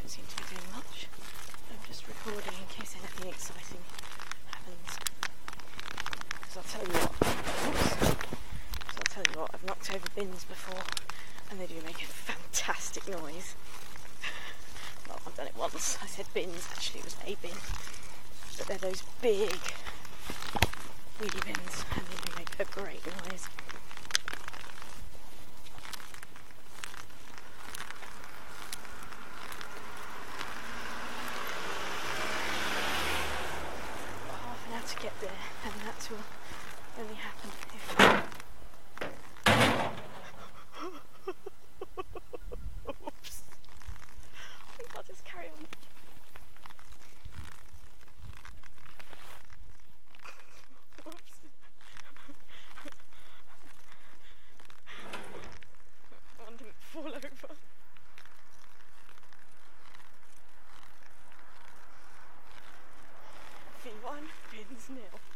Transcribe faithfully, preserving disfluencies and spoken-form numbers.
don't seem to be doing much. I'm just recording in case anything exciting happens. Because I'll tell you what, oops, so I'll tell you what, I've knocked over bins before, and they do make a fantastic noise. Well, I've done it once. I said bins, actually it was a bin. But they're those big wheelie bins, and they do make a great noise. Half an hour to get there, and that will only happen if... Oops. I think I'll just carry on. Oops. One didn't fall over. V one, bins nil.